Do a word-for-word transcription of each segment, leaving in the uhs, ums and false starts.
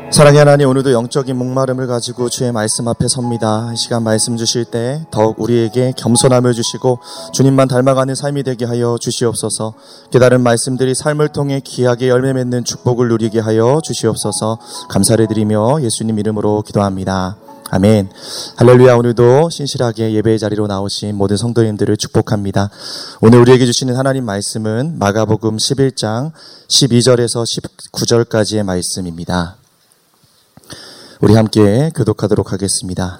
사랑의 하나님, 오늘도 영적인 목마름을 가지고 주의 말씀 앞에 섭니다. 이 시간 말씀 주실 때 더욱 우리에게 겸손함을 주시고 주님만 닮아가는 삶이 되게 하여 주시옵소서. 깨달은 말씀들이 삶을 통해 귀하게 열매 맺는 축복을 누리게 하여 주시옵소서. 감사를 드리며 예수님 이름으로 기도합니다. 아멘. 할렐루야. 오늘도 신실하게 예배의 자리로 나오신 모든 성도님들을 축복합니다. 오늘 우리에게 주시는 하나님 말씀은 마가복음 십일 장 십이 절에서 십구 절까지의 말씀입니다. 우리 함께 교독하도록 하겠습니다.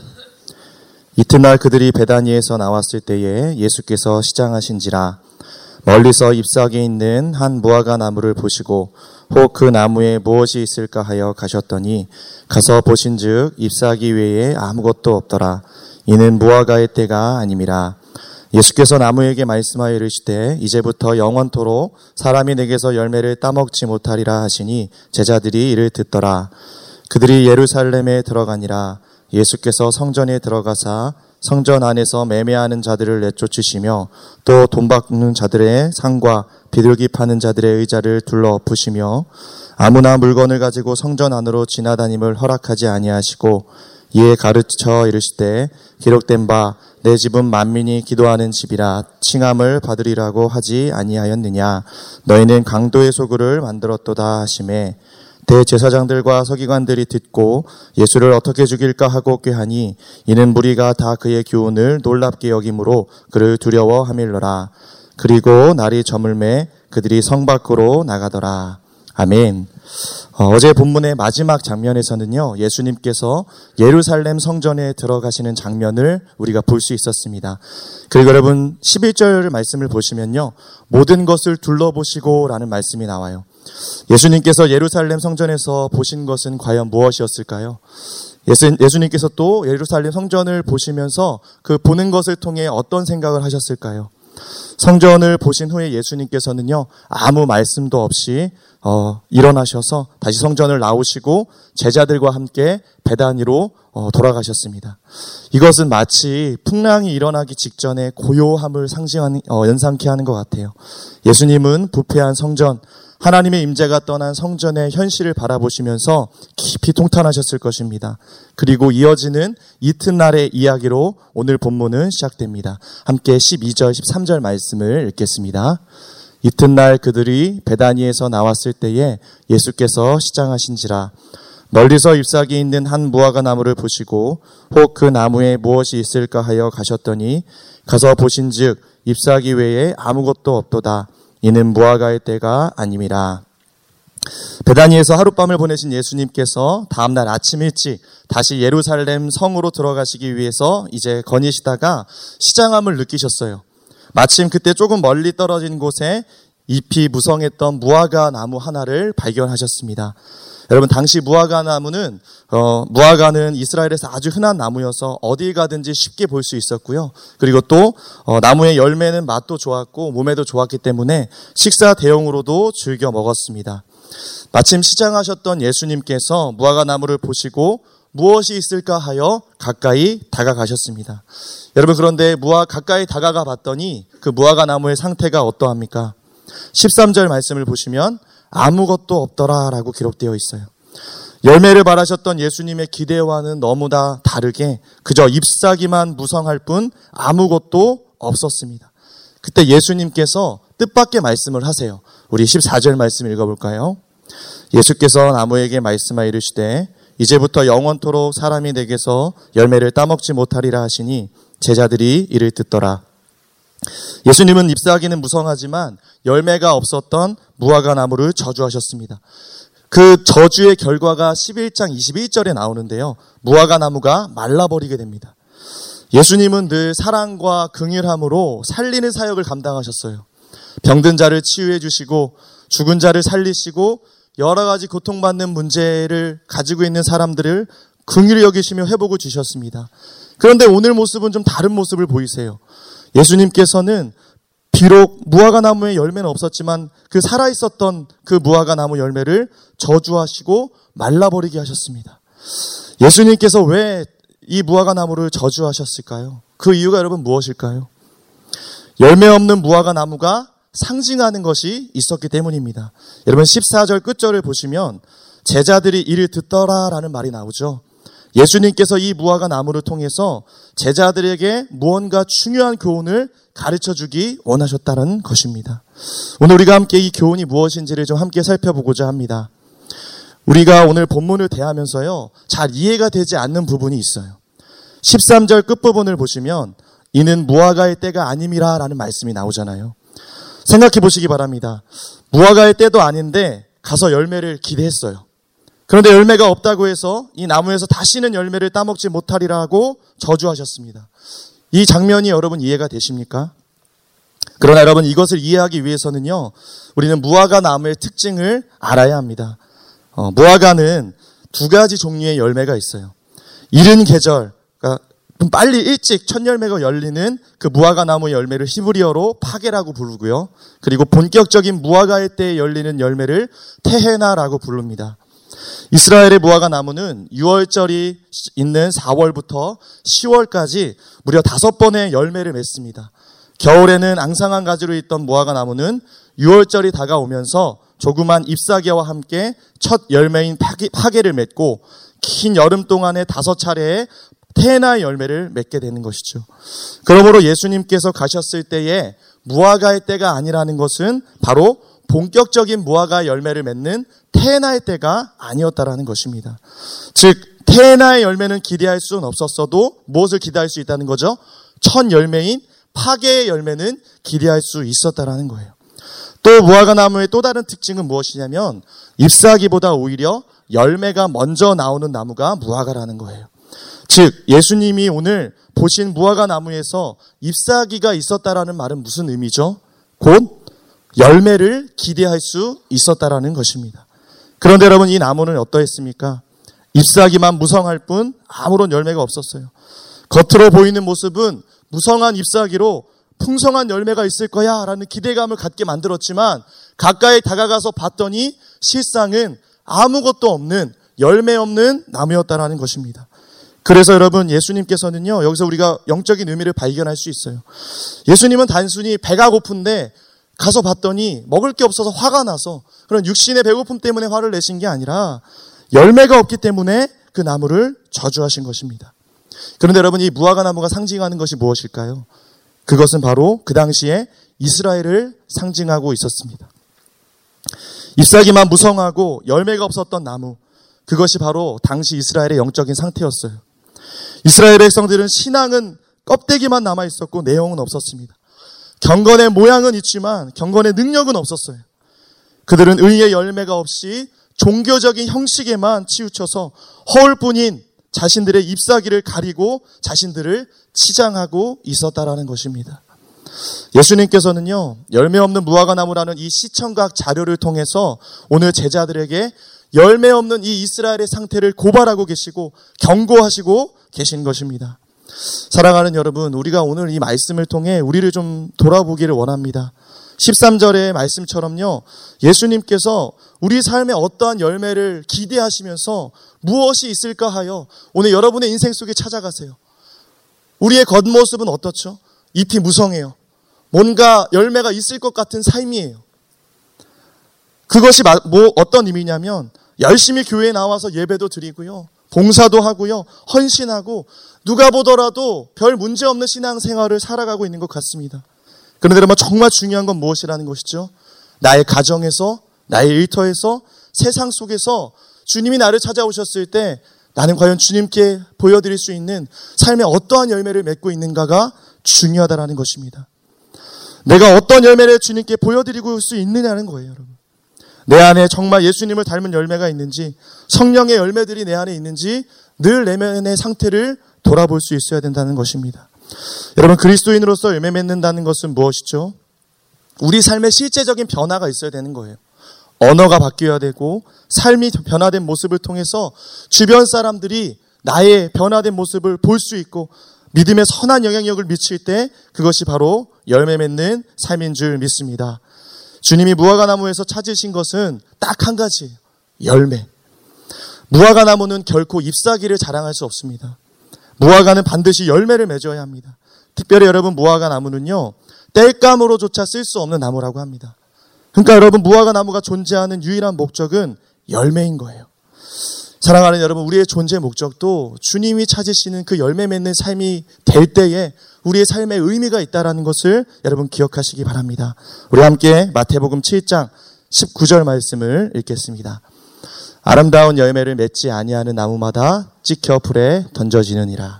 이튿날 그들이 베다니에서 나왔을 때에 예수께서 시장하신지라 멀리서 잎사귀에 있는 한 무화과 나무를 보시고 혹 그 나무에 무엇이 있을까 하여 가셨더니 가서 보신즉 잎사귀 외에 아무것도 없더라. 이는 무화과의 때가 아님이라. 예수께서 나무에게 말씀하여 이르시되 이제부터 영원토록 사람이 내게서 열매를 따먹지 못하리라 하시니 제자들이 이를 듣더라. 그들이 예루살렘에 들어가니라. 예수께서 성전에 들어가사 성전 안에서 매매하는 자들을 내쫓으시며 또 돈 받는 자들의 상과 비둘기 파는 자들의 의자를 둘러 엎으시며 아무나 물건을 가지고 성전 안으로 지나다님을 허락하지 아니하시고 이에 가르쳐 이르시되 기록된 바 내 집은 만민이 기도하는 집이라 칭함을 받으리라고 하지 아니하였느냐. 너희는 강도의 소굴을 만들었도다 하시매 대제사장들과 서기관들이 듣고 예수를 어떻게 죽일까 하고 꾀하니 이는 무리가 다 그의 교훈을 놀랍게 여김으로 그를 두려워하밀러라. 그리고 날이 저물매 그들이 성 밖으로 나가더라. 아멘. 어, 어제 본문의 마지막 장면에서는요, 예수님께서 예루살렘 성전에 들어가시는 장면을 우리가 볼 수 있었습니다. 그리고 여러분 십일 절 말씀을 보시면요, 모든 것을 둘러보시고 라는 말씀이 나와요. 예수님께서 예루살렘 성전에서 보신 것은 과연 무엇이었을까요? 예수, 예수님께서 또 예루살렘 성전을 보시면서 그 보는 것을 통해 어떤 생각을 하셨을까요? 성전을 보신 후에 예수님께서는요, 아무 말씀도 없이 어, 일어나셔서 다시 성전을 나오시고 제자들과 함께 베다니로 어, 돌아가셨습니다. 이것은 마치 풍랑이 일어나기 직전에 고요함을 상징하는, 어, 연상케 하는 것 같아요. 예수님은 부패한 성전, 하나님의 임재가 떠난 성전의 현실을 바라보시면서 깊이 통탄하셨을 것입니다. 그리고 이어지는 이튿날의 이야기로 오늘 본문은 시작됩니다. 함께 십이 절, 십삼 절 말씀을 읽겠습니다. 이튿날 그들이 베다니에서 나왔을 때에 예수께서 시장하신지라 멀리서 잎사귀에 있는 한 무화과 나무를 보시고 혹 그 나무에 무엇이 있을까 하여 가셨더니 가서 보신즉 잎사귀 외에 아무것도 없도다. 이는 무화과의 때가 아님이라. 베다니에서 하룻밤을 보내신 예수님께서 다음날 아침 일찍 다시 예루살렘 성으로 들어가시기 위해서 이제 거니시다가 시장함을 느끼셨어요. 마침 그때 조금 멀리 떨어진 곳에 잎이 무성했던 무화과 나무 하나를 발견하셨습니다. 여러분, 당시 무화과 나무는 어, 무화과는 이스라엘에서 아주 흔한 나무여서 어딜 가든지 쉽게 볼 수 있었고요. 그리고 또 어, 나무의 열매는 맛도 좋았고 몸에도 좋았기 때문에 식사 대용으로도 즐겨 먹었습니다. 마침 시장하셨던 예수님께서 무화과 나무를 보시고 무엇이 있을까 하여 가까이 다가가셨습니다. 여러분, 그런데 무화 가까이 다가가 봤더니 그 무화과 나무의 상태가 어떠합니까? 십삼 절 말씀을 보시면 아무것도 없더라라고 기록되어 있어요. 열매를 바라셨던 예수님의 기대와는 너무나 다르게 그저 잎사귀만 무성할 뿐 아무것도 없었습니다. 그때 예수님께서 뜻밖의 말씀을 하세요. 우리 십사 절 말씀 읽어볼까요? 예수께서 나무에게 말씀하여 이르시되 이제부터 영원토록 사람이 내게서 열매를 따먹지 못하리라 하시니 제자들이 이를 듣더라. 예수님은 잎사귀는 무성하지만 열매가 없었던 무화과 나무를 저주하셨습니다. 그 저주의 결과가 십일 장 이십일 절에 나오는데요, 무화과 나무가 말라버리게 됩니다. 예수님은 늘 사랑과 긍휼함으로 살리는 사역을 감당하셨어요. 병든 자를 치유해 주시고 죽은 자를 살리시고 여러 가지 고통받는 문제를 가지고 있는 사람들을 긍휼히 여기시며 회복을 주셨습니다. 그런데 오늘 모습은 좀 다른 모습을 보이세요. 예수님께서는 비록 무화과 나무의 열매는 없었지만 그 살아있었던 그 무화과 나무 열매를 저주하시고 말라버리게 하셨습니다. 예수님께서 왜 이 무화과 나무를 저주하셨을까요? 그 이유가 여러분 무엇일까요? 열매 없는 무화과 나무가 상징하는 것이 있었기 때문입니다. 여러분 십사 절 끝절을 보시면 제자들이 이를 듣더라라는 말이 나오죠. 예수님께서 이 무화과 나무를 통해서 제자들에게 무언가 중요한 교훈을 가르쳐주기 원하셨다는 것입니다. 오늘 우리가 함께 이 교훈이 무엇인지를 좀 함께 살펴보고자 합니다. 우리가 오늘 본문을 대하면서요, 잘 이해가 되지 않는 부분이 있어요. 십삼 절 끝부분을 보시면 이는 무화과의 때가 아님이라 라는 말씀이 나오잖아요. 생각해 보시기 바랍니다. 무화과의 때도 아닌데 가서 열매를 기대했어요. 그런데 열매가 없다고 해서 이 나무에서 다시는 열매를 따먹지 못하리라 하고 저주하셨습니다. 이 장면이 여러분 이해가 되십니까? 그러나 여러분 이것을 이해하기 위해서는요, 우리는 무화과 나무의 특징을 알아야 합니다. 어, 무화과는 두 가지 종류의 열매가 있어요. 이른 계절, 그러니까 좀 빨리 일찍 첫 열매가 열리는 그 무화과 나무 열매를 히브리어로 파게라고 부르고요. 그리고 본격적인 무화과의 때에 열리는 열매를 테헤나라고 부릅니다. 이스라엘의 무화과 나무는 유월절이 있는 사월부터 시월까지 무려 다섯 번의 열매를 맺습니다. 겨울에는 앙상한 가지로 있던 무화과 나무는 유월절이 다가오면서 조그만 잎사귀와 함께 첫 열매인 파게, 파게를 맺고 긴 여름 동안에 다섯 차례의 테헤나의 열매를 맺게 되는 것이죠. 그러므로 예수님께서 가셨을 때에 무화과의 때가 아니라는 것은 바로 본격적인 무화과 열매를 맺는 테헤나의 때가 아니었다라는 것입니다. 즉 테헤나의 열매는 기대할 수는 없었어도 무엇을 기대할 수 있다는 거죠? 첫 열매인 파게의 열매는 기대할 수 있었다라는 거예요. 또 무화과 나무의 또 다른 특징은 무엇이냐면 잎사귀보다 오히려 열매가 먼저 나오는 나무가 무화과라는 거예요. 즉 예수님이 오늘 보신 무화과 나무에서 잎사귀가 있었다라는 말은 무슨 의미죠? 곧 열매를 기대할 수 있었다라는 것입니다. 그런데 여러분 이 나무는 어떠했습니까? 잎사귀만 무성할 뿐 아무런 열매가 없었어요. 겉으로 보이는 모습은 무성한 잎사귀로 풍성한 열매가 있을 거야 라는 기대감을 갖게 만들었지만 가까이 다가가서 봤더니 실상은 아무것도 없는 열매 없는 나무였다라는 것입니다. 그래서 여러분 예수님께서는요, 여기서 우리가 영적인 의미를 발견할 수 있어요. 예수님은 단순히 배가 고픈데 가서 봤더니 먹을 게 없어서 화가 나서 그런 육신의 배고픔 때문에 화를 내신 게 아니라 열매가 없기 때문에 그 나무를 저주하신 것입니다. 그런데 여러분 이 무화과 나무가 상징하는 것이 무엇일까요? 그것은 바로 그 당시에 이스라엘을 상징하고 있었습니다. 잎사귀만 무성하고 열매가 없었던 나무, 그것이 바로 당시 이스라엘의 영적인 상태였어요. 이스라엘 백성들은 신앙은 껍데기만 남아있었고 내용은 없었습니다. 경건의 모양은 있지만 경건의 능력은 없었어요. 그들은 의의 열매가 없이 종교적인 형식에만 치우쳐서 허울뿐인 자신들의 잎사귀를 가리고 자신들을 치장하고 있었다라는 것입니다. 예수님께서는요, 열매 없는 무화과 나무라는 이 시청각 자료를 통해서 오늘 제자들에게 열매 없는 이 이스라엘의 상태를 고발하고 계시고 경고하시고 계신 것입니다. 사랑하는 여러분, 우리가 오늘 이 말씀을 통해 우리를 좀 돌아보기를 원합니다. 십삼 절의 말씀처럼요, 예수님께서 우리 삶에 어떠한 열매를 기대하시면서 무엇이 있을까 하여 오늘 여러분의 인생 속에 찾아가세요. 우리의 겉모습은 어떻죠? 잎이 무성해요. 뭔가 열매가 있을 것 같은 삶이에요. 그것이 뭐 어떤 의미냐면 열심히 교회에 나와서 예배도 드리고요, 봉사도 하고요, 헌신하고 누가 보더라도 별 문제 없는 신앙생활을 살아가고 있는 것 같습니다. 그런데 여러분 정말 중요한 건 무엇이라는 것이죠? 나의 가정에서, 나의 일터에서, 세상 속에서 주님이 나를 찾아오셨을 때 나는 과연 주님께 보여드릴 수 있는 삶의 어떠한 열매를 맺고 있는가가 중요하다는 것입니다. 내가 어떤 열매를 주님께 보여드리고 수 있느냐는 거예요, 여러분. 내 안에 정말 예수님을 닮은 열매가 있는지, 성령의 열매들이 내 안에 있는지 늘 내면의 상태를 돌아볼 수 있어야 된다는 것입니다. 여러분, 그리스도인으로서 열매 맺는다는 것은 무엇이죠? 우리 삶에 실제적인 변화가 있어야 되는 거예요. 언어가 바뀌어야 되고 삶이 변화된 모습을 통해서 주변 사람들이 나의 변화된 모습을 볼 수 있고 믿음의 선한 영향력을 미칠 때 그것이 바로 열매 맺는 삶인 줄 믿습니다. 주님이 무화과 나무에서 찾으신 것은 딱 한 가지예요. 열매. 무화과 나무는 결코 잎사귀를 자랑할 수 없습니다. 무화과는 반드시 열매를 맺어야 합니다. 특별히 여러분, 무화과 나무는요, 땔감으로조차 쓸 수 없는 나무라고 합니다. 그러니까 여러분, 무화과 나무가 존재하는 유일한 목적은 열매인 거예요. 사랑하는 여러분, 우리의 존재 목적도 주님이 찾으시는 그 열매 맺는 삶이 될 때에 우리의 삶에 의미가 있다는 것을 여러분 기억하시기 바랍니다. 우리 함께 마태복음 칠 장 십구 절 말씀을 읽겠습니다. 아름다운 열매를 맺지 아니하는 나무마다 찍혀 불에 던져지느니라.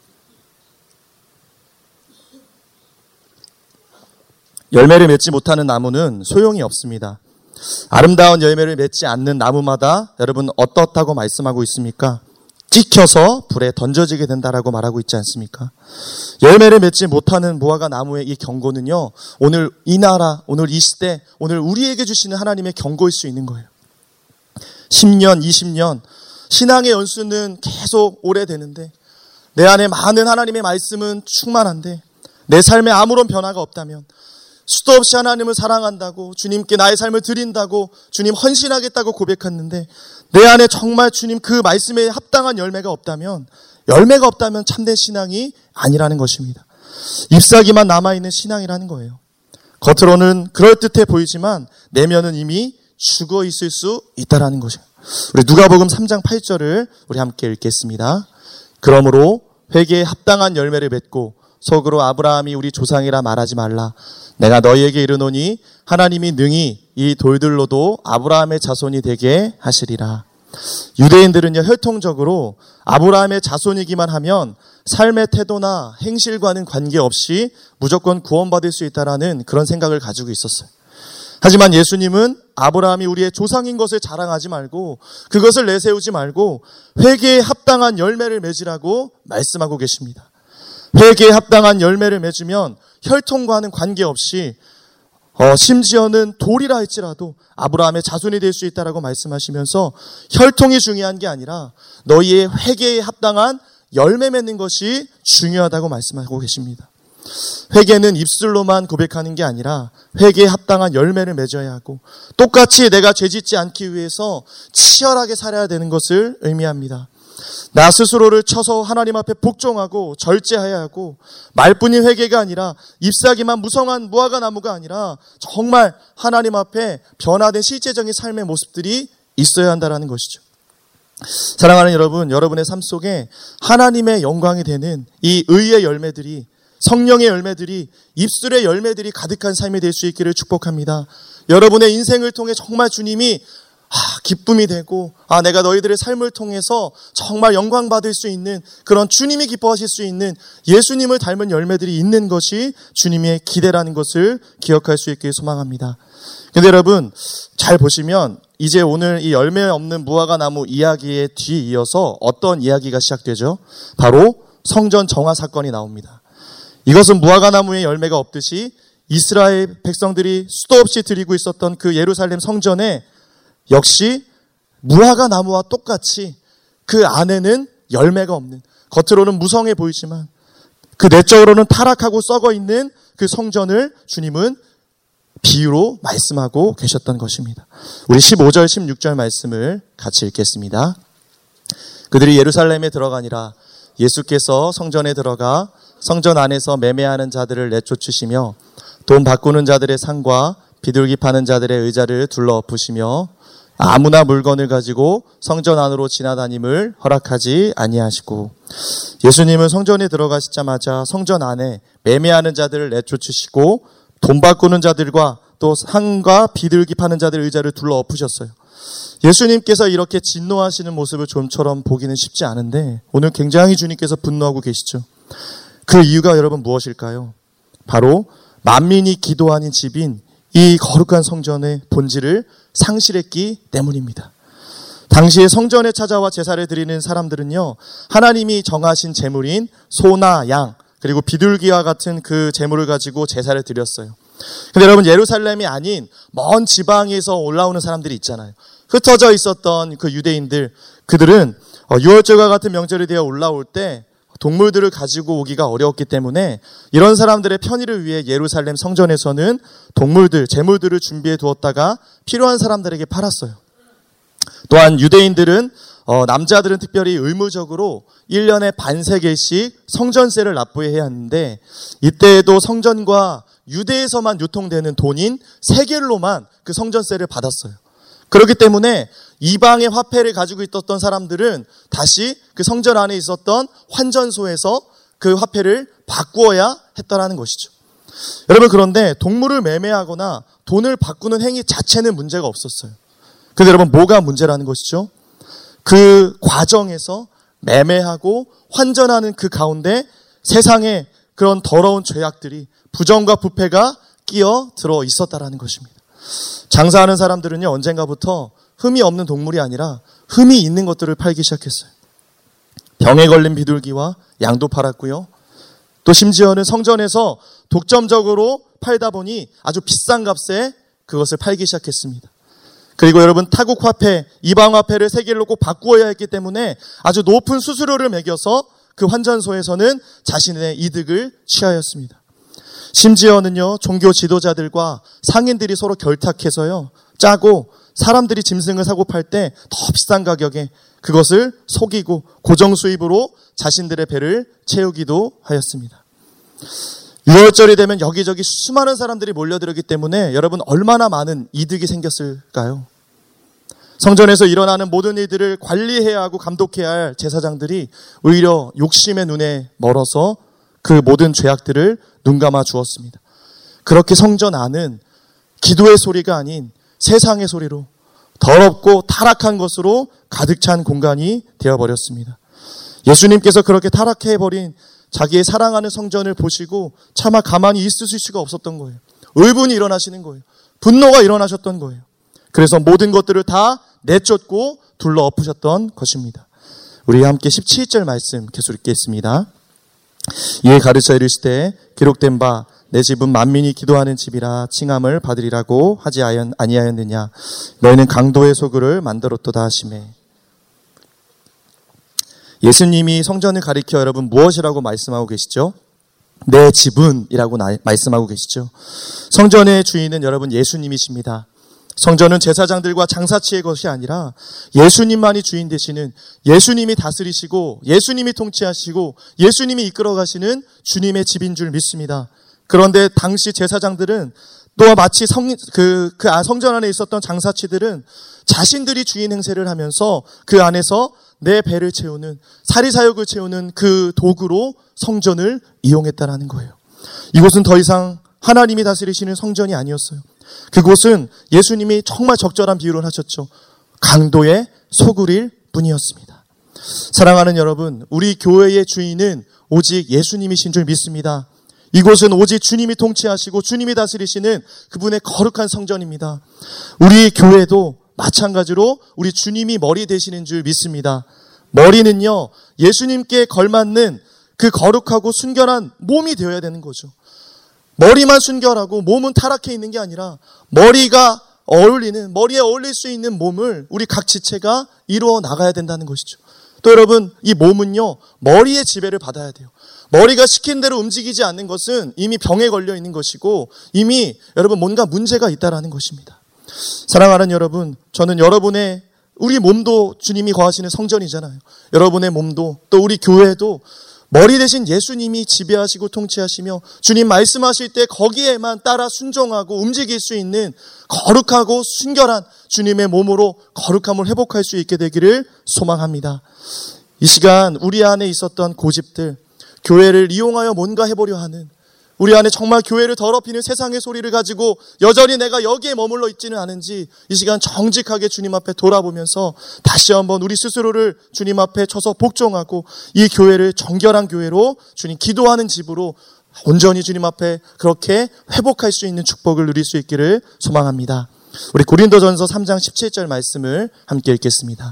열매를 맺지 못하는 나무는 소용이 없습니다. 아름다운 열매를 맺지 않는 나무마다 여러분 어떻다고 말씀하고 있습니까? 찍혀서 불에 던져지게 된다라고 말하고 있지 않습니까? 열매를 맺지 못하는 무화과 나무의 이 경고는요, 오늘 이 나라, 오늘 이 시대, 오늘 우리에게 주시는 하나님의 경고일 수 있는 거예요. 십 년, 이십 년 신앙의 연수는 계속 오래되는데 내 안에 많은 하나님의 말씀은 충만한데 내 삶에 아무런 변화가 없다면, 수도 없이 하나님을 사랑한다고, 주님께 나의 삶을 드린다고, 주님 헌신하겠다고 고백했는데 내 안에 정말 주님 그 말씀에 합당한 열매가 없다면, 열매가 없다면 참된 신앙이 아니라는 것입니다. 잎사귀만 남아있는 신앙이라는 거예요. 겉으로는 그럴듯해 보이지만 내면은 이미 죽어 있을 수 있다라는 것이에요. 우리 누가복음 삼 장 팔 절을 우리 함께 읽겠습니다. 그러므로 회개에 합당한 열매를 맺고 속으로 아브라함이 우리 조상이라 말하지 말라. 내가 너희에게 이르노니 하나님이 능히 이 돌들로도 아브라함의 자손이 되게 하시리라. 유대인들은요, 혈통적으로 아브라함의 자손이기만 하면 삶의 태도나 행실과는 관계없이 무조건 구원받을 수 있다라는 그런 생각을 가지고 있었어요. 하지만 예수님은 아브라함이 우리의 조상인 것을 자랑하지 말고, 그것을 내세우지 말고 회개에 합당한 열매를 맺으라고 말씀하고 계십니다. 회개에 합당한 열매를 맺으면 혈통과는 관계없이 어, 심지어는 돌이라 할지라도 아브라함의 자손이 될 수 있다라고 말씀하시면서 혈통이 중요한 게 아니라 너희의 회개에 합당한 열매 맺는 것이 중요하다고 말씀하고 계십니다. 회개는 입술로만 고백하는 게 아니라 회개에 합당한 열매를 맺어야 하고, 똑같이 내가 죄짓지 않기 위해서 치열하게 살아야 되는 것을 의미합니다. 나 스스로를 쳐서 하나님 앞에 복종하고 절제해야 하고, 말뿐인 회개가 아니라 잎사귀만 무성한 무화과 나무가 아니라 정말 하나님 앞에 변화된 실제적인 삶의 모습들이 있어야 한다는 것이죠. 사랑하는 여러분, 여러분의 삶 속에 하나님의 영광이 되는 이 의의 열매들이, 성령의 열매들이, 입술의 열매들이 가득한 삶이 될 수 있기를 축복합니다. 여러분의 인생을 통해 정말 주님이 아, 기쁨이 되고, 아, 내가 너희들의 삶을 통해서 정말 영광 받을 수 있는, 그런 주님이 기뻐하실 수 있는 예수님을 닮은 열매들이 있는 것이 주님의 기대라는 것을 기억할 수 있길 소망합니다. 근데 여러분, 잘 보시면 이제 오늘 이 열매 없는 무화과 나무 이야기에 뒤이어서 어떤 이야기가 시작되죠? 바로 성전 정화 사건이 나옵니다. 이것은 무화과 나무에 열매가 없듯이 이스라엘 백성들이 수도 없이 드리고 있었던 그 예루살렘 성전에 역시 무화과 나무와 똑같이 그 안에는 열매가 없는, 겉으로는 무성해 보이지만 그 내적으로는 타락하고 썩어 있는 그 성전을 주님은 비유로 말씀하고 계셨던 것입니다. 우리 십오 절 십육 절 말씀을 같이 읽겠습니다. 그들이 예루살렘에 들어가니라. 예수께서 성전에 들어가 성전 안에서 매매하는 자들을 내쫓으시며 돈 바꾸는 자들의 상과 비둘기 파는 자들의 의자를 둘러 엎으시며 아무나 물건을 가지고 성전 안으로 지나다님을 허락하지 아니하시고, 예수님은 성전에 들어가시자마자 성전 안에 매매하는 자들을 내쫓으시고 돈 바꾸는 자들과 또 상과 비둘기 파는 자들의 의자를 둘러 엎으셨어요. 예수님께서 이렇게 진노하시는 모습을 좀처럼 보기는 쉽지 않은데 오늘 굉장히 주님께서 분노하고 계시죠. 그 이유가 여러분 무엇일까요? 바로 만민이 기도하는 집인 이 거룩한 성전의 본질을 상실했기 때문입니다. 당시에 성전에 찾아와 제사를 드리는 사람들은요, 하나님이 정하신 제물인 소나 양, 그리고 비둘기와 같은 그 제물을 가지고 제사를 드렸어요. 근데 여러분, 예루살렘이 아닌 먼 지방에서 올라오는 사람들이 있잖아요. 흩어져 있었던 그 유대인들, 그들은 유월절과 같은 명절이 되어 올라올 때 동물들을 가지고 오기가 어려웠기 때문에 이런 사람들의 편의를 위해 예루살렘 성전에서는 동물들, 제물들을 준비해 두었다가 필요한 사람들에게 팔았어요. 또한 유대인들은 어, 남자들은 특별히 의무적으로 일 년에 반세겔씩 성전세를 납부해야 하는데, 이때에도 성전과 유대에서만 유통되는 돈인 세겔로만 그 성전세를 받았어요. 그렇기 때문에 이방의 화폐를 가지고 있었던 사람들은 다시 그 성전 안에 있었던 환전소에서 그 화폐를 바꾸어야 했다라는 것이죠. 여러분, 그런데 동물을 매매하거나 돈을 바꾸는 행위 자체는 문제가 없었어요. 근데 여러분, 뭐가 문제라는 것이죠? 그 과정에서 매매하고 환전하는 그 가운데 세상에 그런 더러운 죄악들이, 부정과 부패가 끼어 들어 있었다라는 것입니다. 장사하는 사람들은요, 언젠가부터 흠이 없는 동물이 아니라 흠이 있는 것들을 팔기 시작했어요. 병에 걸린 비둘기와 양도 팔았고요. 또 심지어는 성전에서 독점적으로 팔다 보니 아주 비싼 값에 그것을 팔기 시작했습니다. 그리고 여러분, 타국 화폐, 이방 화폐를 세계로 꼭 바꾸어야 했기 때문에 아주 높은 수수료를 매겨서 그 환전소에서는 자신의 이득을 취하였습니다. 심지어는요, 종교 지도자들과 상인들이 서로 결탁해서요, 짜고 사람들이 짐승을 사고 팔 때 더 비싼 가격에 그것을 속이고 고정 수입으로 자신들의 배를 채우기도 하였습니다. 유월절이 되면 여기저기 수많은 사람들이 몰려들었기 때문에 여러분, 얼마나 많은 이득이 생겼을까요? 성전에서 일어나는 모든 일들을 관리해야 하고 감독해야 할 제사장들이 오히려 욕심의 눈에 멀어서 그 모든 죄악들을 눈감아 주었습니다. 그렇게 성전 안은 기도의 소리가 아닌 세상의 소리로, 더럽고 타락한 것으로 가득 찬 공간이 되어버렸습니다. 예수님께서 그렇게 타락해버린 자기의 사랑하는 성전을 보시고 차마 가만히 있을 수가 없었던 거예요. 의분이 일어나시는 거예요. 분노가 일어나셨던 거예요. 그래서 모든 것들을 다 내쫓고 둘러 엎으셨던 것입니다. 우리 함께 십칠 절 말씀 계속 읽겠습니다. 이에 가르쳐 이르시되 기록된 바 내 집은 만민이 기도하는 집이라 칭함을 받으리라고 하지 아니하였느냐. 너희는 강도의 소굴을 만들었도다 하시매. 예수님이 성전을 가리켜 여러분 무엇이라고 말씀하고 계시죠? 내 집은 이라고 나, 말씀하고 계시죠. 성전의 주인은 여러분 예수님이십니다. 성전은 제사장들과 장사치의 것이 아니라 예수님만이 주인 되시는, 예수님이 다스리시고 예수님이 통치하시고 예수님이 이끌어가시는 주님의 집인 줄 믿습니다. 그런데 당시 제사장들은 또 마치 성, 그, 그 성전 안에 있었던 장사치들은 자신들이 주인 행세를 하면서 그 안에서 내 배를 채우는, 사리사욕을 채우는 그 도구로 성전을 이용했다라는 거예요. 이곳은 더 이상 하나님이 다스리시는 성전이 아니었어요. 그곳은 예수님이 정말 적절한 비유를 하셨죠. 강도의 소굴일 뿐이었습니다. 사랑하는 여러분, 우리 교회의 주인은 오직 예수님이신 줄 믿습니다. 이곳은 오직 주님이 통치하시고 주님이 다스리시는 그분의 거룩한 성전입니다. 우리 교회도 마찬가지로 우리 주님이 머리 되시는 줄 믿습니다. 머리는요, 예수님께 걸맞는 그 거룩하고 순결한 몸이 되어야 되는 거죠. 머리만 순결하고 몸은 타락해 있는 게 아니라 머리가 어울리는, 머리에 어울릴 수 있는 몸을 우리 각 지체가 이루어 나가야 된다는 것이죠. 또 여러분, 이 몸은요, 머리의 지배를 받아야 돼요. 머리가 시킨 대로 움직이지 않는 것은 이미 병에 걸려 있는 것이고 이미 여러분 뭔가 문제가 있다라는 것입니다. 사랑하는 여러분, 저는 여러분의, 우리 몸도 주님이 거하시는 성전이잖아요. 여러분의 몸도 또 우리 교회도 머리 대신 예수님이 지배하시고 통치하시며 주님 말씀하실 때 거기에만 따라 순종하고 움직일 수 있는 거룩하고 순결한 주님의 몸으로 거룩함을 회복할 수 있게 되기를 소망합니다. 이 시간 우리 안에 있었던 고집들, 교회를 이용하여 뭔가 해보려 하는, 우리 안에 정말 교회를 더럽히는 세상의 소리를 가지고 여전히 내가 여기에 머물러 있지는 않은지 이 시간 정직하게 주님 앞에 돌아보면서 다시 한번 우리 스스로를 주님 앞에 쳐서 복종하고 이 교회를 정결한 교회로, 주님 기도하는 집으로 온전히 주님 앞에 그렇게 회복할 수 있는 축복을 누릴 수 있기를 소망합니다. 우리 고린도전서 삼 장 십칠 절 말씀을 함께 읽겠습니다.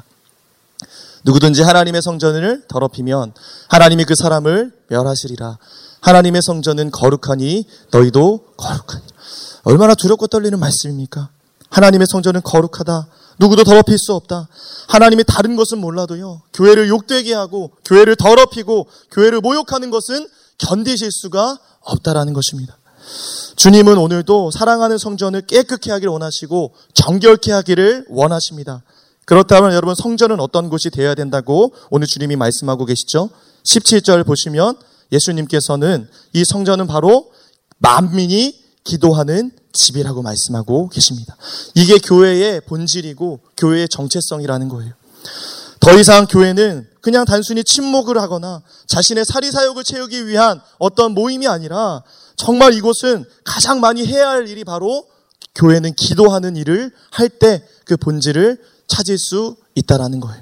누구든지 하나님의 성전을 더럽히면 하나님이 그 사람을 멸하시리라. 하나님의 성전은 거룩하니 너희도 거룩하니. 얼마나 두렵고 떨리는 말씀입니까? 하나님의 성전은 거룩하다. 누구도 더럽힐 수 없다. 하나님이 다른 것은 몰라도요, 교회를 욕되게 하고 교회를 더럽히고 교회를 모욕하는 것은 견디실 수가 없다라는 것입니다. 주님은 오늘도 사랑하는 성전을 깨끗게 하기를 원하시고 정결케 하기를 원하십니다. 그렇다면 여러분, 성전은 어떤 곳이 되어야 된다고 오늘 주님이 말씀하고 계시죠? 십칠 절 보시면 예수님께서는 이 성전은 바로 만민이 기도하는 집이라고 말씀하고 계십니다. 이게 교회의 본질이고 교회의 정체성이라는 거예요. 더 이상 교회는 그냥 단순히 친목을 하거나 자신의 사리사욕을 채우기 위한 어떤 모임이 아니라 정말 이곳은 가장 많이 해야 할 일이 바로 교회는 기도하는 일을 할 때 그 본질을 찾을 수 있다라는 거예요.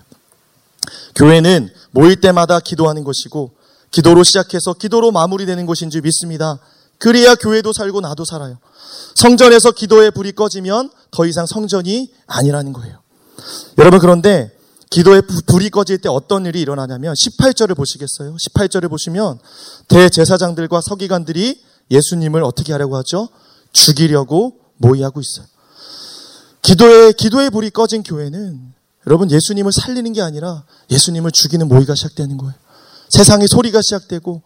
교회는 모일 때마다 기도하는 것이고 기도로 시작해서 기도로 마무리되는 것인 줄 믿습니다. 그래야 교회도 살고 나도 살아요. 성전에서 기도의 불이 꺼지면 더 이상 성전이 아니라는 거예요. 여러분, 그런데 기도의 불이 꺼질 때 어떤 일이 일어나냐면 십팔 절을 보시겠어요? 십팔 절을 보시면 대제사장들과 서기관들이 예수님을 어떻게 하려고 하죠? 죽이려고 모의하고 있어요. 기도의, 기도의 불이 꺼진 교회는 여러분 예수님을 살리는 게 아니라 예수님을 죽이는 모의가 시작되는 거예요. 세상의 소리가 시작되고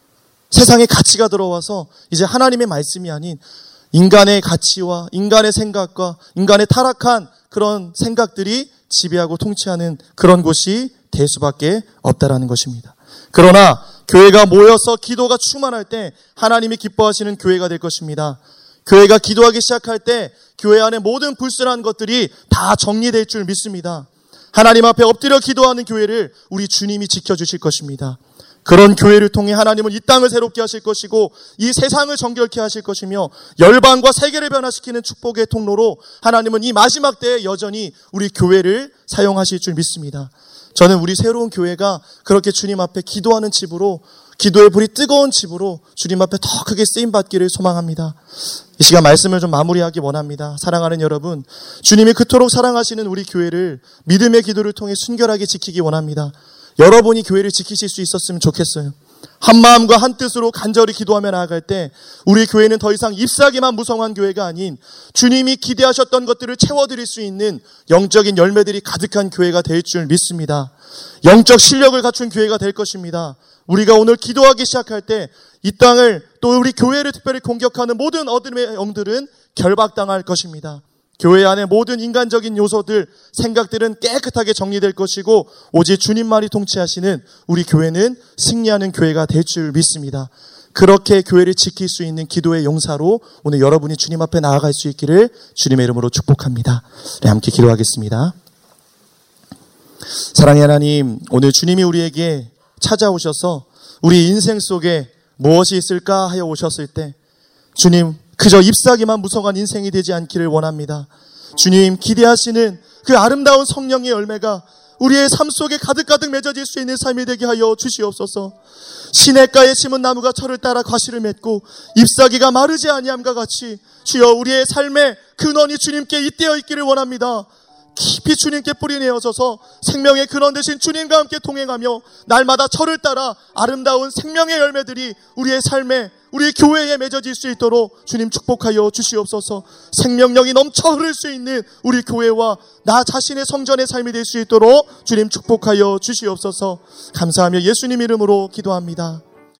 세상의 가치가 들어와서 이제 하나님의 말씀이 아닌 인간의 가치와 인간의 생각과 인간의 타락한 그런 생각들이 지배하고 통치하는 그런 곳이 될 수밖에 없다라는 것입니다. 그러나 교회가 모여서 기도가 충만할 때 하나님이 기뻐하시는 교회가 될 것입니다. 교회가 기도하기 시작할 때 교회 안에 모든 불순한 것들이 다 정리될 줄 믿습니다. 하나님 앞에 엎드려 기도하는 교회를 우리 주님이 지켜주실 것입니다. 그런 교회를 통해 하나님은 이 땅을 새롭게 하실 것이고 이 세상을 정결케 하실 것이며 열방과 세계를 변화시키는 축복의 통로로 하나님은 이 마지막 때에 여전히 우리 교회를 사용하실 줄 믿습니다. 저는 우리 새로운 교회가 그렇게 주님 앞에 기도하는 집으로, 기도의 불이 뜨거운 집으로 주님 앞에 더 크게 쓰임받기를 소망합니다. 이 시간 말씀을 좀 마무리하기 원합니다. 사랑하는 여러분, 주님이 그토록 사랑하시는 우리 교회를 믿음의 기도를 통해 순결하게 지키기 원합니다. 여러분이 교회를 지키실 수 있었으면 좋겠어요. 한 마음과 한 뜻으로 간절히 기도하며 나아갈 때 우리 교회는 더 이상 잎사귀만 무성한 교회가 아닌 주님이 기대하셨던 것들을 채워드릴 수 있는 영적인 열매들이 가득한 교회가 될 줄 믿습니다. 영적 실력을 갖춘 교회가 될 것입니다. 우리가 오늘 기도하기 시작할 때 이 땅을 또 우리 교회를 특별히 공격하는 모든 어둠의 영들은 결박당할 것입니다. 교회 안에 모든 인간적인 요소들, 생각들은 깨끗하게 정리될 것이고 오직 주님만이 통치하시는 우리 교회는 승리하는 교회가 될 줄 믿습니다. 그렇게 교회를 지킬 수 있는 기도의 용사로 오늘 여러분이 주님 앞에 나아갈 수 있기를 주님의 이름으로 축복합니다. 네, 함께 기도하겠습니다. 사랑의 하나님, 오늘 주님이 우리에게 찾아오셔서 우리 인생 속에 무엇이 있을까 하여 오셨을 때 주님, 그저 잎사귀만 무성한 인생이 되지 않기를 원합니다. 주님, 기대하시는 그 아름다운 성령의 열매가 우리의 삶 속에 가득가득 맺어질 수 있는 삶이 되게 하여 주시옵소서. 시냇가에 심은 나무가 철을 따라 과실을 맺고 잎사귀가 마르지 아니함과 같이 주여 우리의 삶의 근원이 주님께 잇대어 있기를 원합니다. 깊이 주님께 뿌리 내어져서 생명의 근원 되신 주님과 함께 동행하며 날마다 철을 따라 아름다운 생명의 열매들이 우리의 삶에, 우리 교회에 맺어질 수 있도록 주님 축복하여 주시옵소서. 생명력이 넘쳐 흐를 수 있는 우리 교회와 나 자신의 성전의 삶이 될 수 있도록 주님 축복하여 주시옵소서. 감사하며 예수님 이름으로 기도합니다.